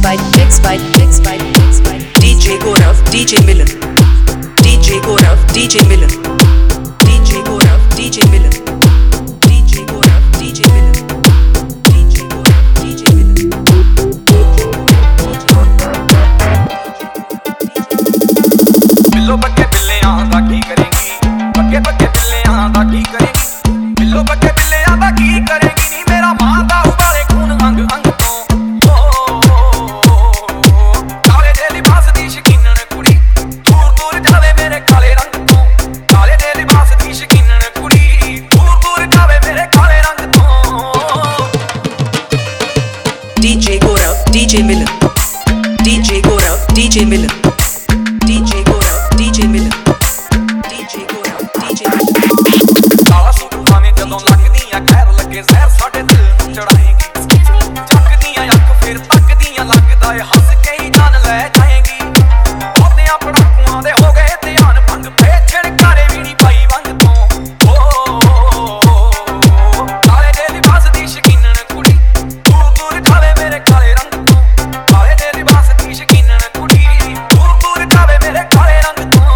DJ Gaurav, DJ Milan, DJ Gaurav, DJ Milan, DJ Gaurav, DJ Milan, DJ Gaurav, DJ Milan, DJ Gaurav, DJ Milan. बिल्लो बक्के बिल्ले आंदा की करेंगी, बक्के बक्के बिल्ले आंदा की करेंगी, बिल्लो बक्के बिल्ले आंदा की करेंगी नी मेरा मारदा उबाले खून अंग अंग तो। काले दे लिबास दी शकीनन कुड़ी दूर दूर जावे मेरे काले रंग तो। काले दे लिबास दी शकीनन कुड़ी दूर दूर जावे मेरे काले रंग तो। DJ Gaurav, DJ Milan, DJ Gaurav, DJ Milan, DJ Gaurav, DJ Milan, DJ Gaurav, DJ Milan. काला सूट भाਵੇਂ ਜਦੋਂ ਲੱਗਦੀਆਂ ਖੈਰ ਲੱਗੇ ਜ਼ਹਿਰ ਸਾਡੇ ਦਿਲ ਨੂੰ ਚੜਾਏਗੀ। ਚੱਕਦੀਆਂ ਅੱਖ ਫਿਰ ਤੱਕਦੀਆਂ ਲੱਗਦਾ ਏ ਹੱਸ ਕੇ ਹੀ ਜਾਨ ਲੈ ਜਾਏਗੀ। ਬਹੁਤਿਆਂ ਪੜਾਕੂਆਂ ਦੇ ਹੋ ਗਏ ਧਿਆਨ ਭੰਗ ਪੇ ਛਿੜਕਾਰੇ ਵੀ ਨਹੀਂ ਪਾਈ ਵੰਗ ਤੋਂ। ਕਾਲੇ ਦੇ ਲਿਬਾਸ ਦੀ ਸ਼ਕੀਨਨ ਕੁੜੀ ਦੂਰ ਦੂਰ ਜਾਵੇ ਮੇਰੇ ਕਾਲੇ ਰੰਗ ਤੋਂ। ਕਾਲੇ ਦੇ ਲਿਬਾਸ ਦੀ ਸ਼ਕੀਨਨ ਕੁੜੀ ਦੂਰ ਦੂਰ ਜਾਵੇ ਮੇਰੇ ਕਾਲੇ ਰੰਗ ਤੋਂ।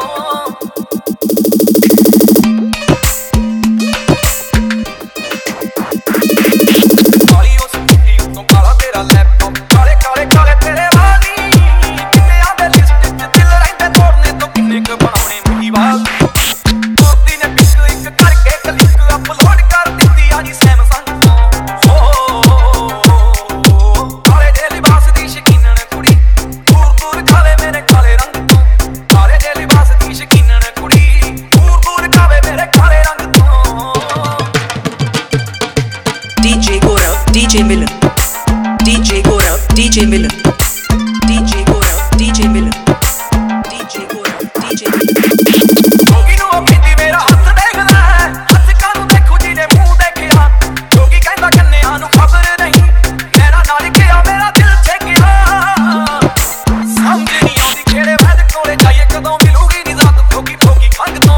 DJ Gaurav, DJ Milan, DJ Gaurav, DJ Milan, DJ Gaurav, DJ Milan, DJ Gaurav, DJ Milan. जोगी नू अपनी मेरा हथ देखदा है, हथ कानू देखू जी ने मुंह देखिया। जोगी कहंदा कन्या नू खबर नहीं, मेरा नाल गया मेरा दिल छेकिया। समझ नहीं आउंदी केड़े वैद कोले जाइए कदों मिलूगी नी जात ठोकी ठोकी खंग तो।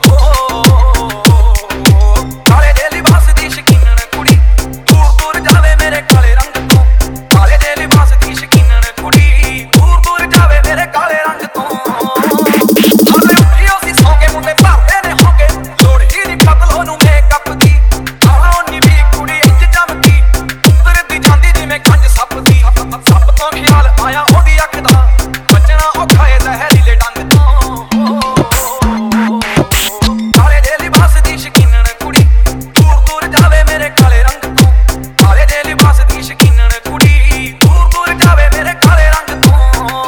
काले दे लिबास दी शकीनन कुड़ी दूर दूर जावे मेरे काले रंग तो। काले दे लिबास दी शकीनन कुड़ी दूर दूर जावे मेरे काले रंग तो। हाले उठियो सी सौ के मुंडे भरदे ने होके लोड़ ही नी कतल होनू मेकअप दी। आला उन्नी भी कुड़ी इंज चमकी उतरदी जांदी जिवें खंज सप दी। सप तो ख्याल आया ओदी अख दा बचना औखा ए जहरीले डंग तो। काले दे लिबास दी शकीनन कुड़ी दूर दूर जावे मेरे काले रंग तो। काले दे लिबास दी शकीनन कुड़ी दूर दूर जावे मेरे काले रंग तो।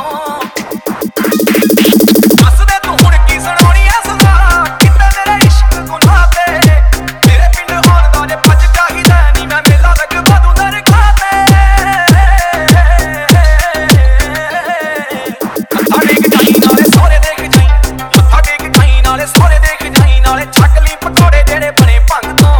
दस दे तू हुण की सुणाउणी ऐ सदा किते मेरे इश्क गुनाह ते। मेरे पिंड होण दा जे भज चाहिदा नी मैं मेला लगवा दूं दरगाह ते। मत्था टेक जाई नाले सोहरे देख जाई, मत्था टेक जाई नाले सोहरे देख जाई, नाले छक ली पकौड़े जेड़े बने भंग तो।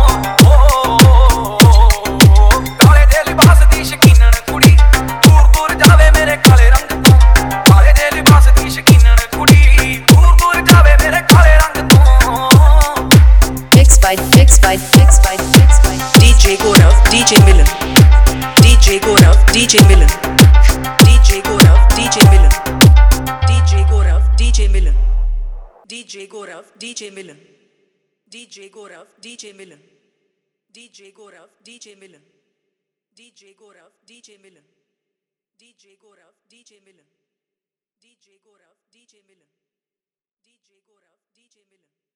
काले दे लिबास दी शकीनन कुड़ी दूर दूर जावे मेरे काले रंग तो। काले दे लिबास दी शकीनन कुड़ी दूर दूर जावे मेरे काले रंग तो। DJ Gaurav, DJ Milan, DJ Gaurav, DJ Milan, DJ Gaurav, DJ Milan, DJ Gaurav, DJ Milan, DJ Gaurav, DJ Milan, DJ Gaurav, DJ Milan, DJ Gaurav, DJ Milan, DJ Gaurav, DJ Milan, DJ Gaurav, DJ Milan, DJ Gaurav, DJ Milan, DJ Gaurav, DJ Milan.